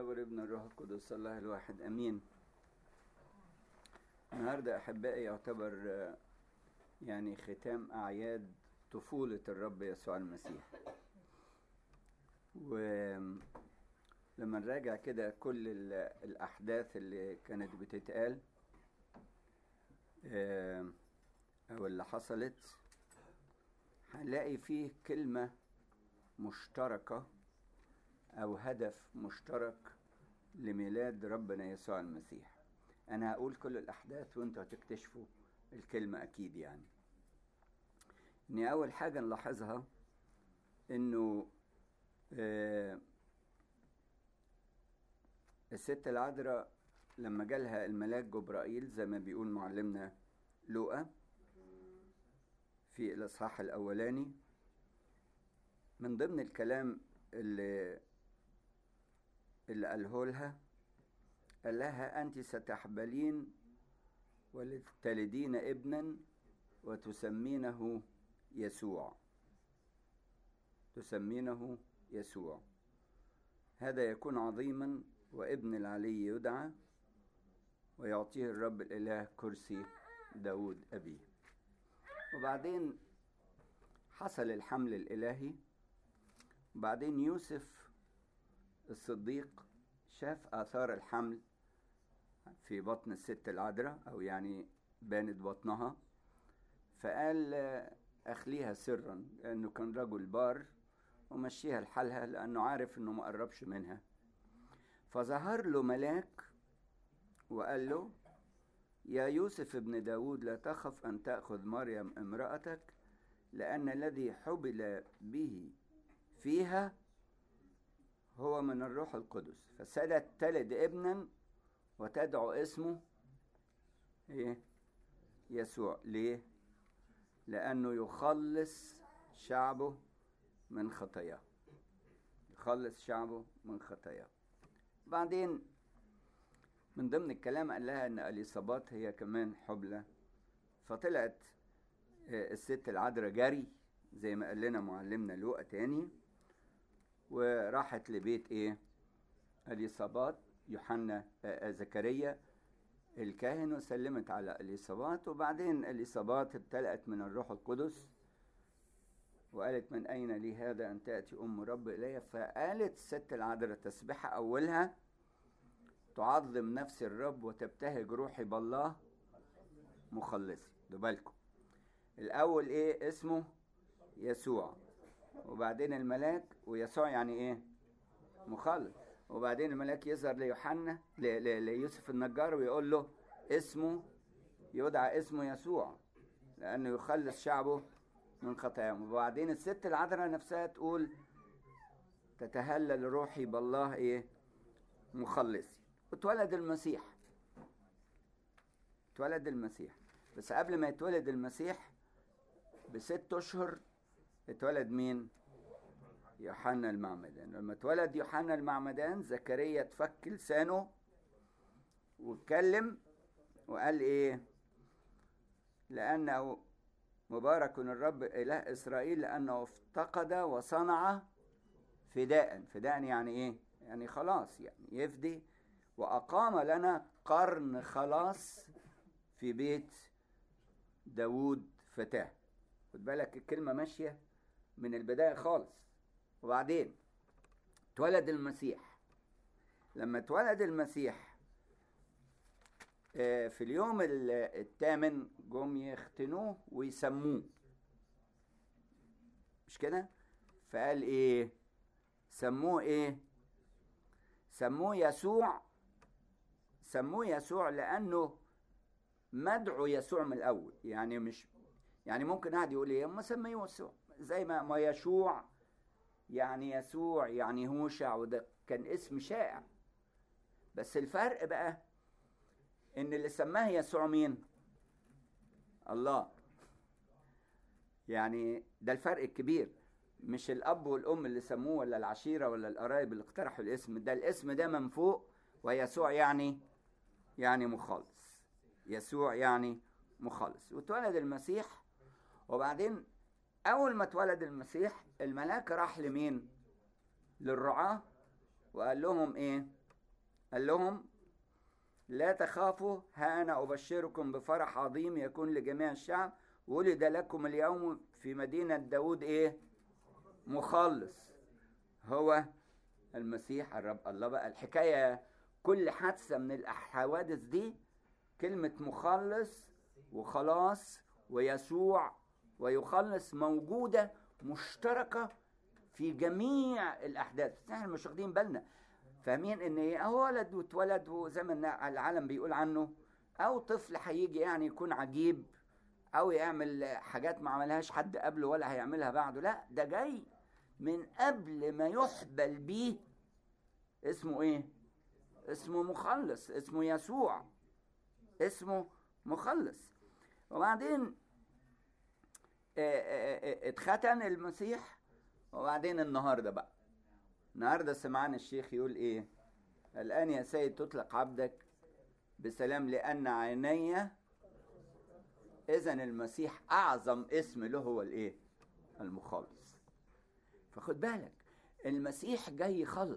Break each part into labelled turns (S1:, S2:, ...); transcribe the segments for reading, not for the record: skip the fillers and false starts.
S1: الآب والابن والروح القدس الله الواحد أمين. النهاردة أحبائي يعتبر يعني ختام أعياد طفولة الرب يسوع المسيح، ولما نراجع كده كل الأحداث اللي كانت بتتقال أو اللي حصلت، هنلاقي فيه كلمة مشتركة أو هدف مشترك لميلاد ربنا يسوع المسيح. أنا هقول كل الأحداث وأنتوا هتكتشفوا الكلمة أكيد. يعني إن أول حاجة نلاحظها إنه الست العذراء لما جالها الملاك جبرائيل زي ما بيقول معلمنا لوقا في الإصحاح الأولاني، من ضمن الكلام اللي قاله لها، قال لها أنت ستحبلين ولتلدين ابنا وتسمينه يسوع. تسمينه يسوع، هذا يكون عظيما وابن العلي يدعى ويعطيه الرب الإله كرسي داود أبيه. وبعدين حصل الحمل الإلهي. وبعدين يوسف الصديق شاف آثار الحمل في بطن الست العذراء، أو يعني بانت بطنها، فقال أخليها سرا، لأنه كان رجل بار ومشيها لحالها لأنه عارف أنه ما قربش منها. فظهر له ملاك وقال له: يا يوسف ابن داود، لا تخف أن تأخذ مريم امرأتك، لأن الذي حبل به فيها هو من الروح القدس، فستلد ابنا وتدعو اسمه يسوع. ليه؟ لأنه يخلص شعبه من خطاياه. يخلص شعبه من خطاياه. بعدين من ضمن الكلام قال لها أن اليصابات هي كمان حبلى. فطلعت الست العذراء جري زي ما قال لنا معلمنا لوقا تاني، وراحت لبيت اليصابات يوحنا زكريا الكاهن، وسلمت على اليصابات. وبعدين اليصابات ابتلأت من الروح القدس وقالت: من أين لي هذا أن تأتي أم رب إلي؟ فقالت الست العذراء تسبحة أولها: تعظم نفس الرب وتبتهج روحي بالله مخلصي. ده بالكم الأول اسمه يسوع، وبعدين الملاك، ويسوع يعني مخلص. وبعدين الملاك يظهر ليوحنا ليوسف النجار ويقول له اسمه يدعى اسمه يسوع لأنه يخلص شعبه من خطاياهم. وبعدين الست العذراء نفسها تقول: تتهلل روحي بالله مخلصي. واتولد المسيح. اتولد المسيح. بس قبل ما يتولد المسيح ب6 أشهر اتولد مين؟ يوحنا المعمدان. لما اتولد يوحنا المعمدان زكريا اتفك لسانه واتكلم وقال لأنه مبارك الرب إله إسرائيل لأنه افتقد وصنع فداء. فداء يعني يعني خلاص، يعني يفدي، وأقام لنا قرن خلاص في بيت داود فتاه. خد بالك الكلمة ماشية من البداية خالص. وبعدين اتولد المسيح. لما اتولد المسيح في اليوم 8 جم يختنوه ويسموه، مش كده؟ فقال سموه سموه يسوع. سموه يسوع لأنه مدعو يسوع من الأول. يعني مش يعني ممكن واحد يقول ما سميه يسوع، زي ما يشوع يعني يسوع يعني هوشع، وده كان اسم شائع. بس الفرق بقى ان اللي سماه يسوع مين؟ الله. يعني ده الفرق الكبير، مش الاب والام اللي سموه ولا العشيره ولا القرايب اللي اقترحوا الاسم ده. الاسم ده من فوق، ويسوع يعني مخلص. يسوع يعني مخلص. واتولد المسيح. وبعدين اول ما اتولد المسيح الملاك راح لمين؟ للرعاة، وقال لهم قال لهم لا تخافوا، ها أنا أبشركم بفرح عظيم يكون لجميع الشعب، ولد لكم اليوم في مدينة داود إيه؟ مخلص، هو المسيح الرب. الله بقى الحكاية، كل حادثة من الحوادث دي كلمة مخلص وخلاص ويسوع ويخلص موجودة مشتركة في جميع الأحداث. احنا مش واخدين بالنا، فاهمين ان ايه؟ ولد واتولد وزي ما العالم بيقول عنه، او طفل هيجي يعني يكون عجيب او يعمل حاجات ما عملهاش حد قبله ولا هيعملها بعده. لا، ده جاي من قبل ما يحبل بيه. اسمه ايه؟ اسمه مخلص، اسمه يسوع، اسمه مخلص. وبعدين اتختن المسيح. وبعدين النهارده سمعنا الشيخ يقول ايه؟ الآن يا سيد تطلق عبدك بسلام لأن عيني. إذن المسيح أعظم اسم له هو الايه؟ المخلص. فخد بالك، المسيح جاي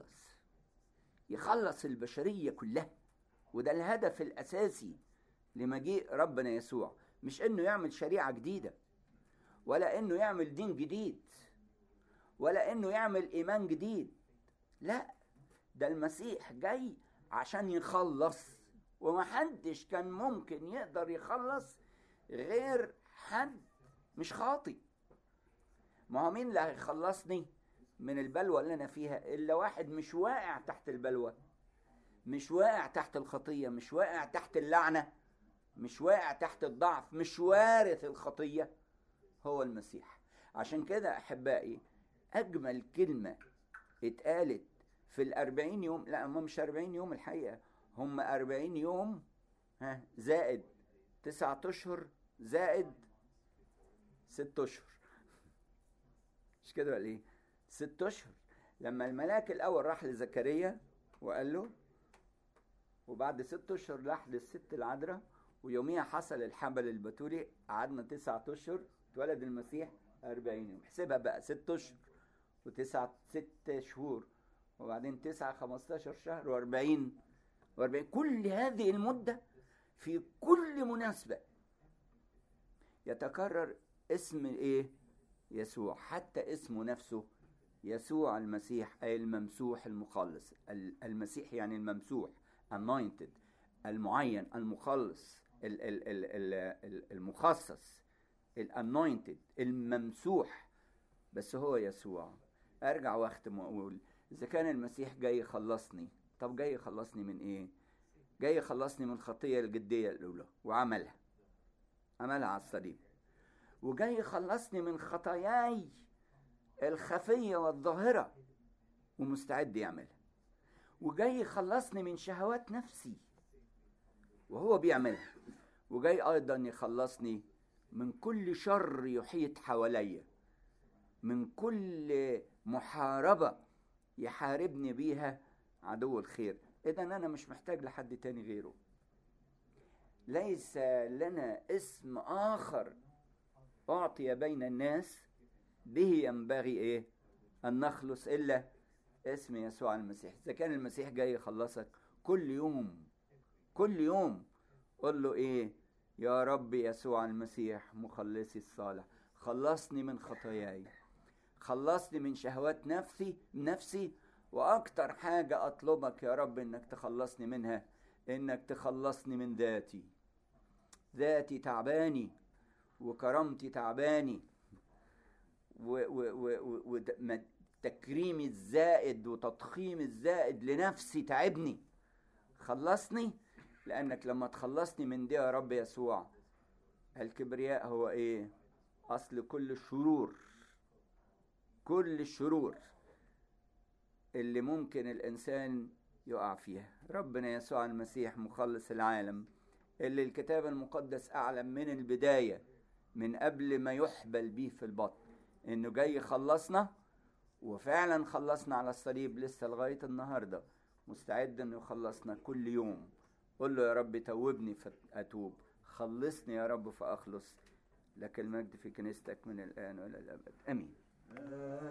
S1: يخلص البشرية كلها، وده الهدف الأساسي لمجيء ربنا يسوع. مش إنه يعمل شريعة جديدة، ولا إنه يعمل دين جديد، ولا إنه يعمل إيمان جديد. لا، ده المسيح جاي عشان يخلص، ومحدش كان ممكن يقدر يخلص غير حد مش خاطي. ما هو مين اللي هيخلصني من البلوى اللي أنا فيها إلا واحد مش واقع تحت البلوى، مش واقع تحت الخطية، مش واقع تحت اللعنة، مش واقع تحت الضعف، مش وارث الخطية، هو المسيح. عشان كده أحبائي، أجمل كلمة اتقالت في 40 يوم، لا هم مش 40 يوم الحقيقة، هم 40 يوم زائد 9 أشهر زائد 6 أشهر، مش كده ولا ايه؟ 6 أشهر. لما الملاك الأول راح لزكريا وقال له، وبعد 6 أشهر راح للست العذراء، ويوميها حصل الحمل البتولي، قعدنا 9 أشهر، اتولد المسيح 40 يوم. احسبها بقى، 6 أشهر و9 6 شهور، وبعدين 9 15 شهر و40 كل هذه المدة في كل مناسبة يتكرر اسم ايه؟ يسوع. حتى اسمه نفسه يسوع المسيح، أي الممسوح المخلص. المسيح يعني الممسوح، anointed، المعين، المخلص، المخصص، الanointed، الممسوح. بس هو يسوع. أرجع واختم وأقول، إذا كان المسيح جاي يخلصني، طب جاي يخلصني من إيه؟ جاي يخلصني من الخطية الجدية الأولى وعملها على الصليب، وجاي يخلصني من خطاياي الخفية والظاهرة ومستعد يعملها، وجاي يخلصني من شهوات نفسي وهو بيعملها، وجاي أيضا يخلصني من كل شر يحيط حواليا، من كل محاربة يحاربني بيها عدو الخير. إذن أنا مش محتاج لحد تاني غيره. ليس لنا اسم آخر أعطي بين الناس به ينبغي إيه؟ أن نخلص إلا اسم يسوع المسيح. إذا كان المسيح جاي يخلصك كل يوم قل له إيه؟ يا رب يسوع المسيح مخلصي الصالح، خلصني من خطاياي، خلصني من شهوات نفسي، وأكتر حاجة أطلبك يا رب إنك تخلصني منها، إنك تخلصني من ذاتي تعباني، وكرامتي تعباني، وتكريمي الزائد وتضخيمي الزائد لنفسي تعبني. خلصني، لأنك لما تخلصني من دي يا رب يسوع، الكبرياء هو إيه؟ أصل كل الشرور اللي ممكن الإنسان يقع فيها. ربنا يسوع المسيح مخلص العالم، اللي الكتاب المقدس أعلم من البداية، من قبل ما يحبل بيه في البطن، إنه جاي يخلصنا، وفعلا خلصنا على الصليب، لسه لغاية النهاردة مستعد إنه يخلصنا كل يوم. قل له يا رب توبني فأتوب، خلصني يا رب فأخلص. لك المجد في كنيستك من الآن وإلى الأبد، آمين.